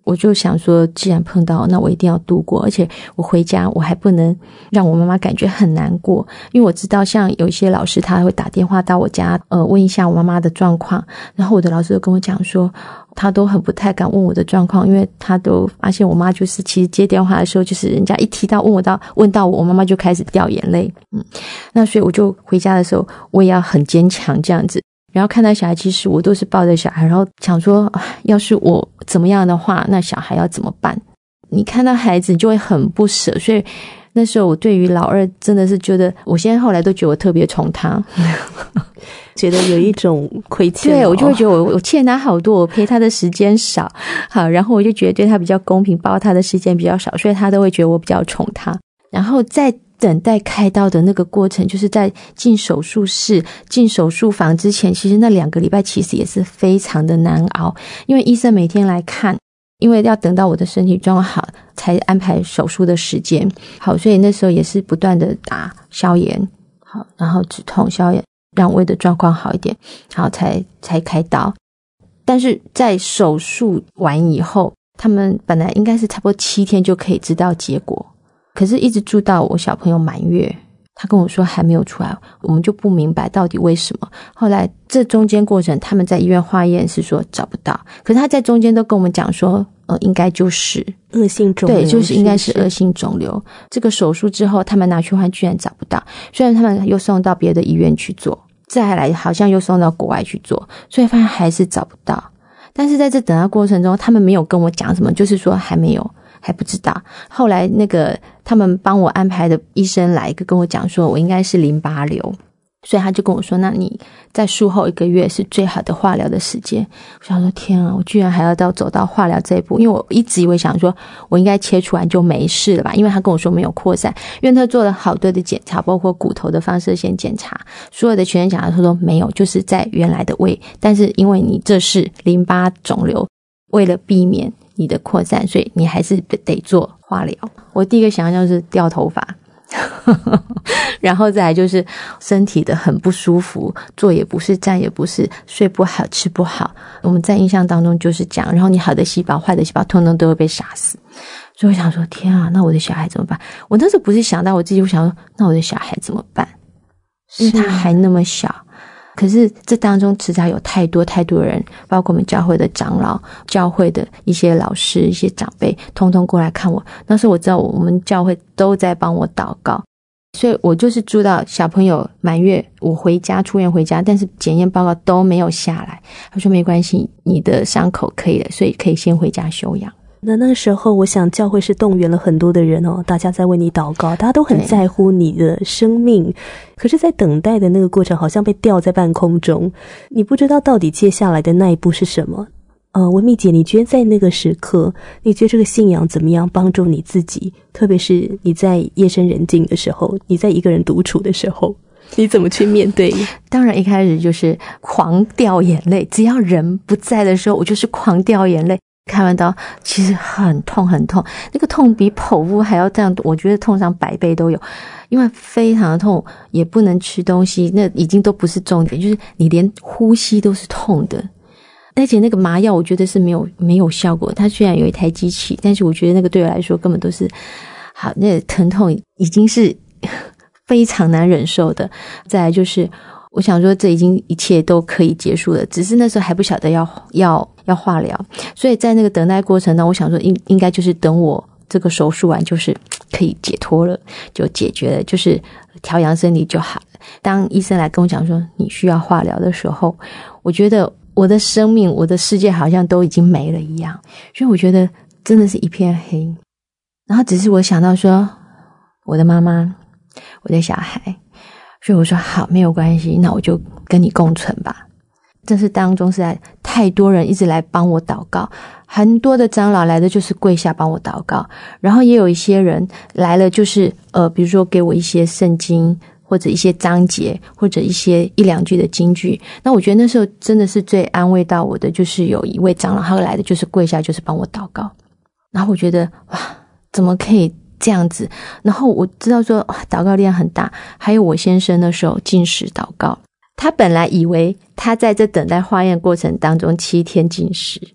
我就想说既然碰到，那我一定要度过，而且我回家我还不能让我妈妈感觉很难过，因为我知道像有一些老师他会打电话到我家问一下我妈妈的状况，然后我的老师就跟我讲说他都很不太敢问我的状况，因为他都发现我妈就是其实接电话的时候就是人家一提到问到我妈妈就开始掉眼泪。那所以我就回家的时候我也要很坚强这样子，然后看到小孩，其实我都是抱着小孩，然后想说要是我怎么样的话，那小孩要怎么办？你看到孩子就会很不舍，所以那时候我对于老二真的是觉得，我现在后来都觉得我特别宠他， 觉得有一种亏欠。 对，我就会觉得我欠他好多，我陪他的时间少，好，然后我就觉得对他比较公平，抱他的时间比较少，所以他都会觉得我比较宠他。然后在等待开刀的那个过程，就是在进手术室进手术房之前，其实那2个礼拜其实也是非常的难熬，因为医生每天来看，因为要等到我的身体状况好才安排手术的时间。好，所以那时候也是不断的打消炎，好，然后止痛消炎，让胃的状况好一点，好才开刀。但是在手术完以后，他们本来应该是差不多7天就可以知道结果，可是一直住到我小朋友满月，他跟我说还没有出来，我们就不明白到底为什么。后来这中间过程他们在医院化验是说找不到，可是他在中间都跟我们讲说应该就是恶性肿瘤， 对，就是应该是恶性肿瘤。这个手术之后他们拿去换居然找不到，虽然他们又送到别的医院去做，再来好像又送到国外去做，所以发现还是找不到。但是在这等待过程中他们没有跟我讲什么，就是说还没有，还不知道。后来那个他们帮我安排的医生来跟我讲说我应该是淋巴瘤，所以他就跟我说那你在术后1个月是最好的化疗的时间。我想说天啊，我居然还要走到化疗这一步，因为我一直以为想说我应该切除完就没事了吧，因为他跟我说没有扩散，因为他做了好多的检查，包括骨头的放射线检查，所有的全身检查他说没有，就是在原来的胃，但是因为你这是淋巴肿瘤，为了避免你的扩散，所以你还是得做化疗。我第一个想象就是掉头发然后再来就是身体的很不舒服，坐也不是，站也不是，睡不好，吃不好，我们在印象当中就是这样。然后你好的细胞坏的细胞通通都会被杀死，所以我想说天啊，那我的小孩怎么办？我那时候不是想到我自己，我想说那我的小孩怎么办？因为他还那么小，可是这当中迟早有太多的人，包括我们教会的长老，教会的一些老师，一些长辈通通过来看我。那时候我知道我们教会都在帮我祷告，所以我就是住到小朋友满月，我回家出院回家，但是检验报告都没有下来。他说没关系，你的伤口可以了，所以可以先回家休养。 那个时候我想教会是动员了很多的人大家在为你祷告，大家都很在乎你的生命，可是在等待的那个过程好像被吊在半空中，你不知道到底接下来的那一步是什么。文蜜姐，你觉得在那个时刻，你觉得这个信仰怎么样帮助你自己，特别是你在夜深人静的时候，你在一个人独处的时候，你怎么去面对？ 当然一开始就是狂掉眼泪，只要人不在的时候我就是狂掉眼泪。开完刀其实很痛很痛，那个痛比剖腹还要这样，我觉得痛上100倍都有，因为非常的痛，也不能吃东西，那已经都不是重点，就是你连呼吸都是痛的。而且那个麻药我觉得是没有效果，它虽然有一台机器，但是我觉得那个对我来说根本都是好，那个疼痛已经是非常难忍受的。再来就是我想说这已经一切都可以结束了，只是那时候还不晓得要化疗，所以在那个等待过程呢，我想说应该就是等我这个手术完就是可以解脱了，就解决了，就是调养身体就好了。当医生来跟我讲说你需要化疗的时候，我觉得我的生命我的世界好像都已经没了一样，所以我觉得真的是一片黑。然后只是我想到说我的妈妈，我的小孩，所以我说好，没有关系，那我就跟你共存吧。这是当中实在太多人一直来帮我祷告，很多的长老来的就是跪下帮我祷告，然后也有一些人来了就是比如说给我一些圣经或者一些章节或者1、2句的金句。那我觉得那时候真的是最安慰到我的，就是有一位长老他来的就是跪下就是帮我祷告，然后我觉得哇怎么可以这样子。然后我知道说祷告力量很大。还有我先生的时候禁食祷告，他本来以为他在这等待化验过程当中7天禁食，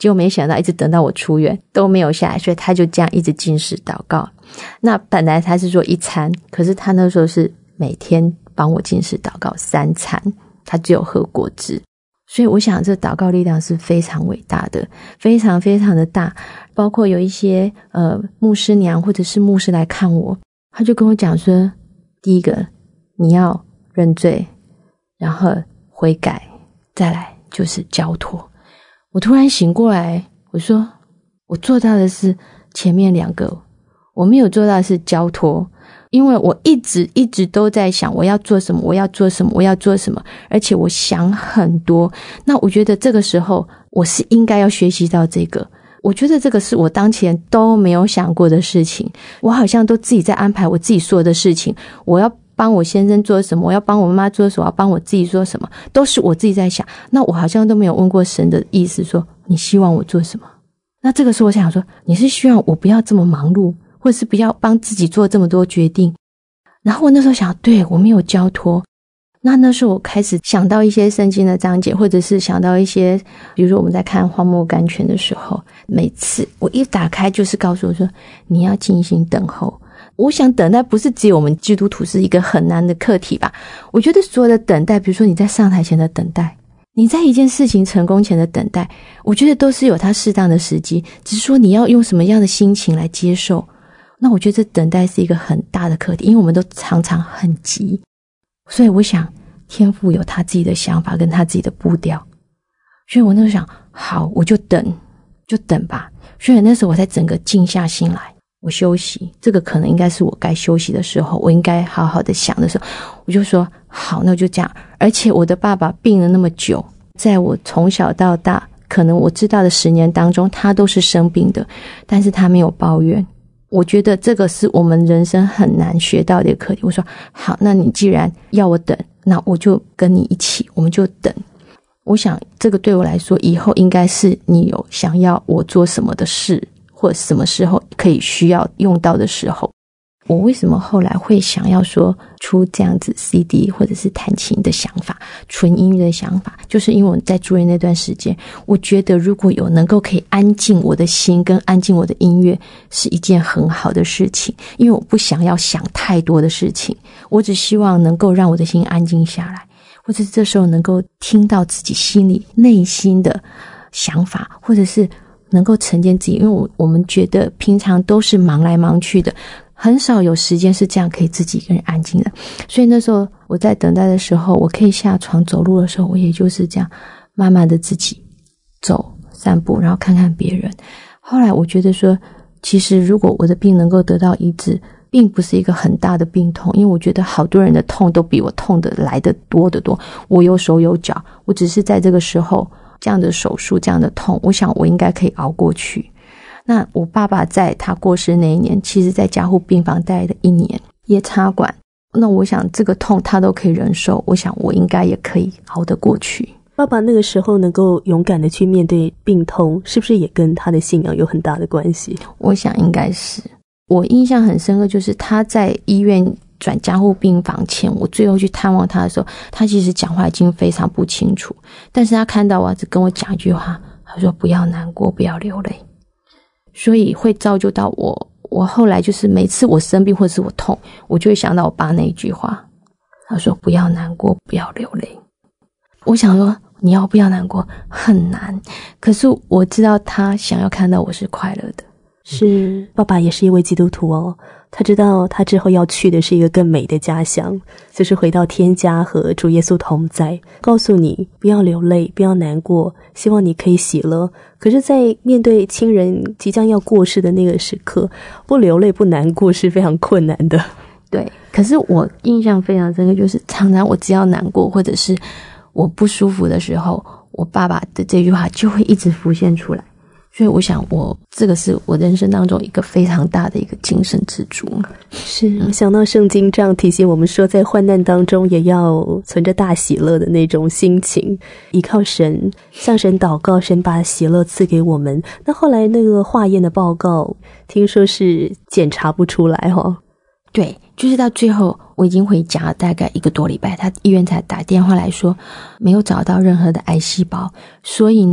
结果没想到一直等到我出院都没有下来，所以他就这样一直禁食祷告。那本来他是说一餐，可是他那时候是每天帮我禁食祷告3餐，他只有喝果汁。所以我想这祷告力量是非常伟大的，非常非常的大。包括有一些牧师娘或者是牧师来看我，他就跟我讲说，第一个你要认罪，然后悔改，再来就是交托。我突然醒过来，我说我做到的是前面2个，我没有做到的是交托。因为我一直都在想我要做什么，我要做什么，我要做什么，而且我想很多。那我觉得这个时候我是应该要学习到这个，我觉得这个是我当前都没有想过的事情。我好像都自己在安排我自己所有的事情，我要帮我先生做什么，我要帮我妈妈做什么，我要帮我自己做什么，都是我自己在想。那我好像都没有问过神的意思，说你希望我做什么。那这个时候我想说，你是希望我不要这么忙碌，或者是不要帮自己做这么多决定。然后我那时候想，对，我没有交托。那时候我开始想到一些圣经的章节，或者是想到一些，比如说我们在看荒漠甘泉的时候，每次我一打开就是告诉我说，你要静心等候。我想等待不是只有我们基督徒是一个很难的课题吧，我觉得所有的等待，比如说你在上台前的等待，你在一件事情成功前的等待，我觉得都是有它适当的时机，只是说你要用什么样的心情来接受。那我觉得这等待是一个很大的课题，因为我们都常常很急，所以我想天父有他自己的想法跟他自己的步调，所以我那时候想，好，我就等吧。所以那时候我才整个静下心来，我休息，这个可能应该是我该休息的时候，我应该好好的想的时候，我就说好，那我就这样。而且我的爸爸病了那么久，在我从小到大，可能我知道的10年当中，他都是生病的，但是他没有抱怨。我觉得这个是我们人生很难学到的一个课题。我说好，那你既然要我等，那我就跟你一起，我们就等。我想这个对我来说，以后应该是你有想要我做什么的事，或者什么时候可以需要用到的时候。我为什么后来会想要说出这样子 CD 或者是弹琴的想法，纯音乐的想法，就是因为我在住院那段时间，我觉得如果有能够可以安静我的心跟安静我的音乐，是一件很好的事情。因为我不想要想太多的事情，我只希望能够让我的心安静下来，或者这时候能够听到自己心里内心的想法，或者是能够沉淀自己。因为我们觉得平常都是忙来忙去的，很少有时间是这样可以自己一个人安静的。所以那时候我在等待的时候，我可以下床走路的时候，我也就是这样慢慢的自己走散步，然后看看别人。后来我觉得说，其实如果我的病能够得到医治，并不是一个很大的病痛，因为我觉得好多人的痛都比我痛的来得多得多。我有手有脚，我只是在这个时候这样的手术这样的痛，我想我应该可以熬过去。那我爸爸在他过世那一年，其实在加护病房待了1年，也插管。那我想这个痛他都可以忍受，我想我应该也可以熬得过去。 爸爸那个时候能够勇敢的去面对病痛，是不是也跟他的信仰有很大的关系？ 我想应该是。我印象很深刻，就是他在医院转加护病房前，我最后去探望他的时候，他其实讲话已经非常不清楚，但是他看到我只跟我讲一句话，他说不要难过，不要流泪。所以会造就到我后来就是每次我生病或者是我痛，我就会想到我爸那一句话，他说不要难过，不要流泪。我想说你要不要难过很难，可是我知道他想要看到我是快乐的。 是，爸爸也是一位基督徒哦，他知道他之后要去的是一个更美的家乡，就是回到天家和主耶稣同在。告诉你不要流泪，不要难过，希望你可以喜乐。可是在面对亲人即将要过世的那个时刻，不流泪不难过是非常困难的。 对，可是我印象非常深刻，就是常常我只要难过或者是我不舒服的时候，我爸爸的这句话就会一直浮现出来。所以我想这个是我人生当中一个非常大的一个精神支柱。 是，想到圣经这样提醒我们说，在患难当中也要存着大喜乐的那种心情，依靠神，向神祷告，神把喜乐赐给我们。那后来那个化验的报告听说是检查不出来哦。 对，就是到最后我已经回家大概1个多礼拜，他医院才打电话来说没有找到任何的癌细胞，所以呢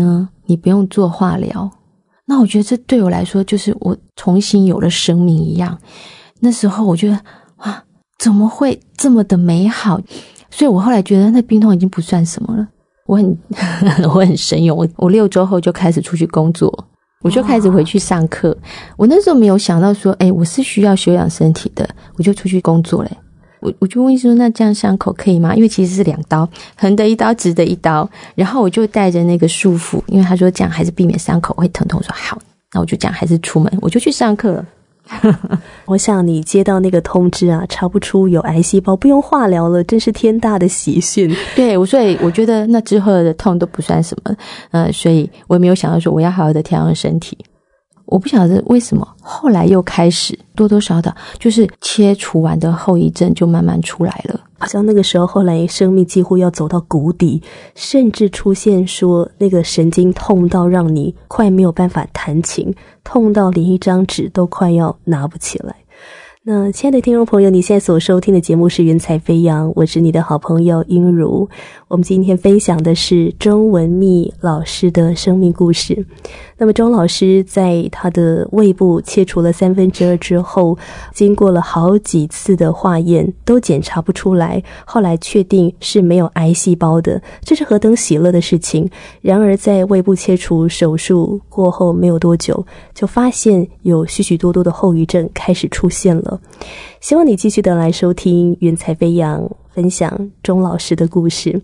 你不用做化疗。那我觉得这对我来说就是我重新有了生命一样。那时候我觉得哇，怎么会这么的美好？所以我后来觉得那病痛已经不算什么了。我很神勇，我6周后就开始出去工作，我就开始回去上课。我那时候没有想到说我是需要休养身体的，我就出去工作了。我就问医生说，那这样伤口可以吗？因为其实是2刀，横的一刀，直的一刀。然后我就带着那个束缚，因为他说这样还是避免伤口会疼痛。我说好，那我就这样还是出门，我就去上课了。 我想你接到那个通知啊，查不出有癌细胞，不用化疗了，真是天大的喜讯。 对，所以我觉得那之后的痛都不算什么，所以我也没有想到说我要好好的调养身体。我不晓得为什么后来又开始多多少少就是切除完的后遗症就慢慢出来了。 好像那个时候后来生命几乎要走到谷底，甚至出现说那个神经痛到让你快没有办法弹琴，痛到连一张纸都快要拿不起来。那亲爱的听众朋友，你现在所收听的节目是云彩飞扬，我是你的好朋友英如。我们今天分享的是钟文蜜老师的生命故事。那么钟老师在他的胃部切除了2/3之后，经过了好几次的化验都检查不出来，后来确定是没有癌细胞的，这是何等喜乐的事情。然而在胃部切除手术过后没有多久，就发现有许许多多的后遗症开始出现了。希望你继续的来收听云彩飞扬，分享钟老师的故事。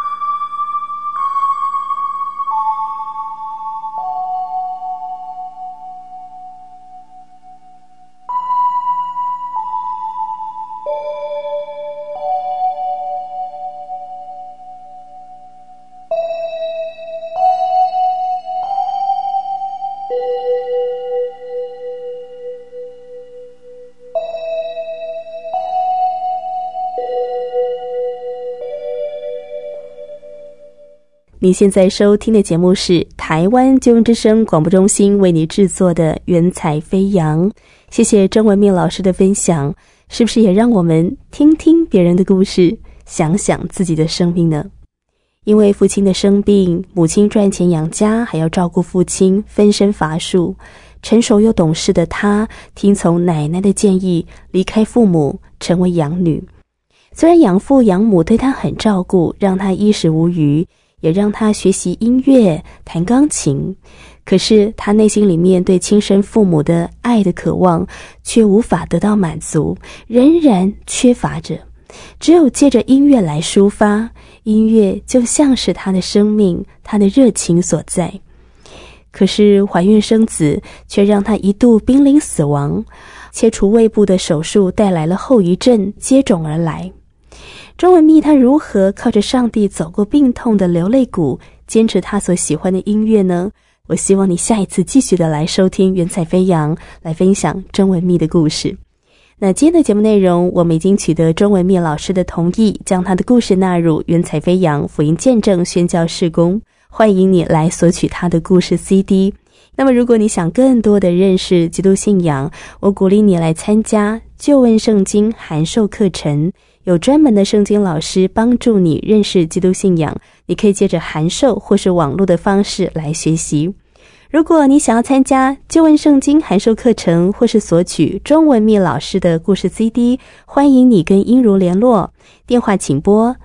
你现在收听的节目是台湾救恩之声广播中心为你制作的云彩飞扬。谢谢钟文蜜老师的分享，是不是也让我们听听别人的故事，想想自己的生命呢？因为父亲的生病，母亲赚钱养家，还要照顾父亲，分身乏术。成熟又懂事的她，听从奶奶的建议，离开父母，成为养女。虽然养父养母对她很照顾，让她衣食无余，也让他学习音乐，弹钢琴，可是他内心里面对亲生父母的爱的渴望却无法得到满足，仍然缺乏着。只有借着音乐来抒发，音乐就像是他的生命，他的热情所在。可是怀孕生子却让他一度濒临死亡，切除胃部的手术带来了后遗症接踵而来。钟文蜜他如何靠着上帝走过病痛的流泪谷，坚持他所喜欢的音乐呢？我希望你下一次继续的来收听云彩飞扬，来分享钟文蜜的故事。那今天的节目内容，我们已经取得钟文蜜老师的同意，将他的故事纳入云彩飞扬福音见证宣教事工，欢迎你来索取他的故事 CD。那么如果你想更多的认识基督信仰，我鼓励你来参加救恩圣经函授课程，有专门的圣经老师帮助你认识基督信仰，你可以借着函授或是网络的方式来学习。如果你想要参加救恩圣经函授课程，或是索取钟文蜜老师的故事 CD， 欢迎你跟英如联络，电话请拨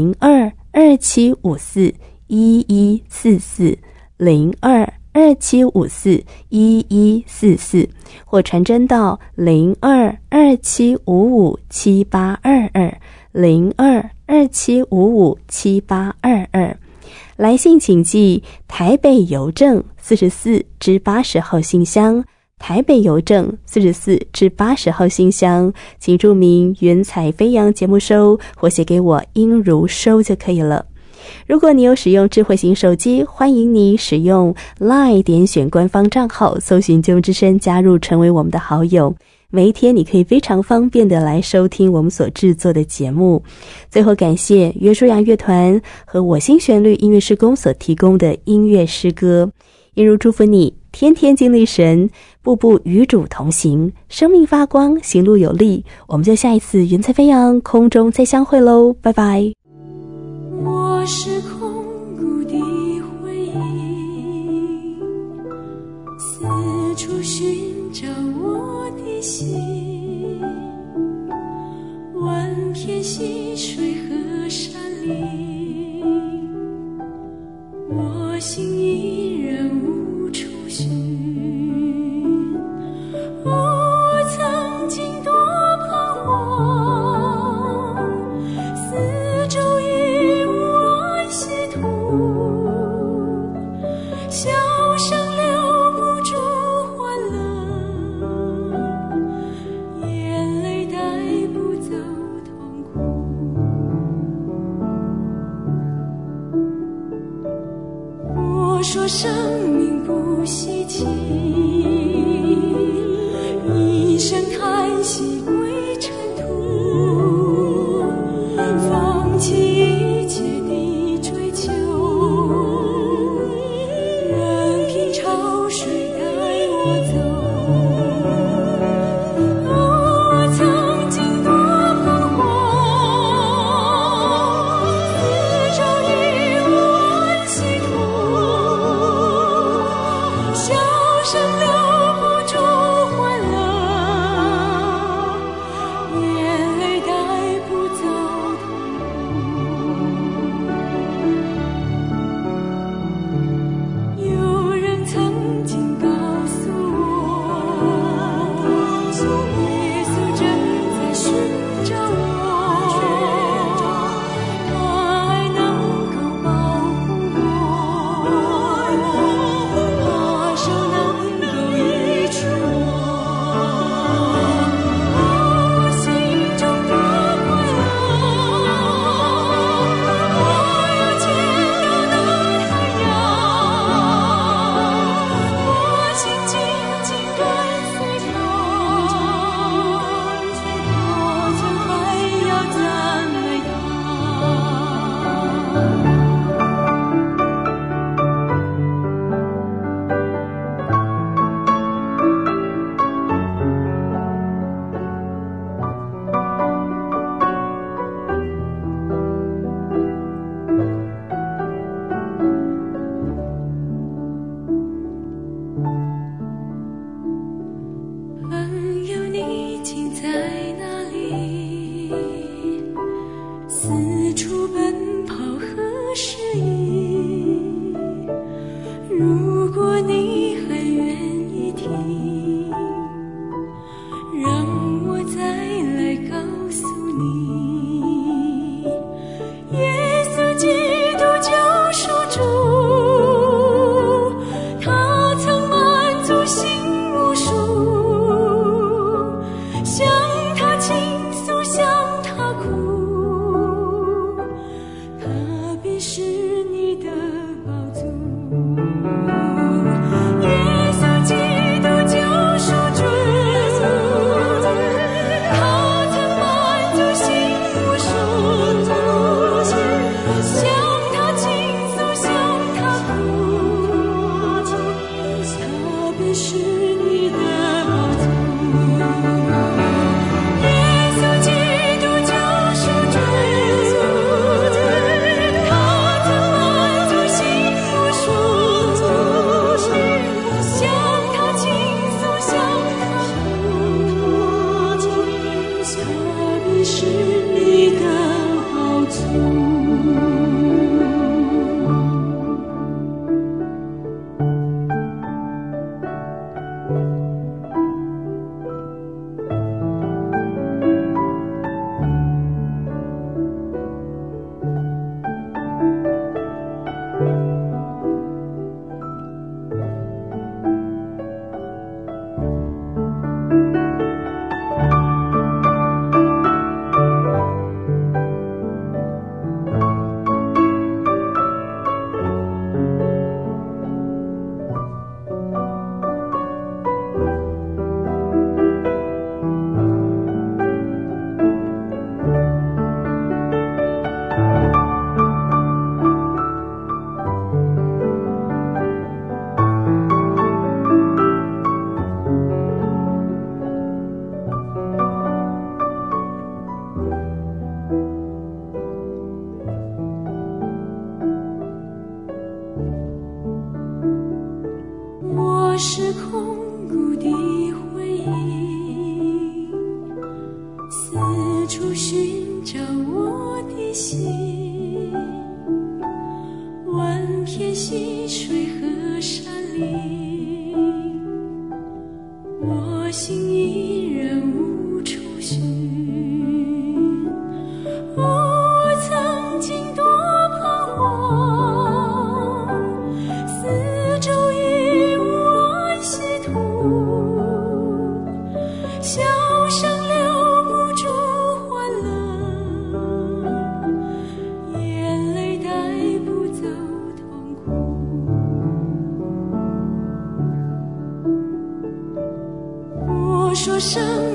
02-2754-1144 02-2754-1144，或传真到02-2755-7822 02-2755-7822。来信请寄台北邮政44至80号信箱，台北邮政44至80号信箱，请注明云彩飞扬节目收，或写给我英如收就可以了。如果你有使用智慧型手机，欢迎你使用 LINE 点选官方账号，搜寻救恩之声，加入成为我们的好友。每一天你可以非常方便的来收听我们所制作的节目。最后感谢约书亚乐团和我心旋律音乐事工所提供的音乐诗歌。一如祝福你天天经历神，步步与主同行，生命发光，行路有力。我们就下一次云彩飞扬空中再相会咯，拜拜。 我是空谷的回忆， 寻找我的心，万片溪水和山林，我心依然无处寻。我曾经多彷徨，四周已无安息土，笑声留不住欢乐，眼泪带不走痛苦。我说生命不稀奇，一声叹息归尘土，放弃一切的追求，任凭潮水带我走。我曾经多彷徨，四周已无安息土，笑声留不住欢乐， 心，万片溪水和山林，我心依然无处寻。我曾经多彷徨，四周已无安息土，笑声留不住欢乐，眼泪带不走痛苦。我说生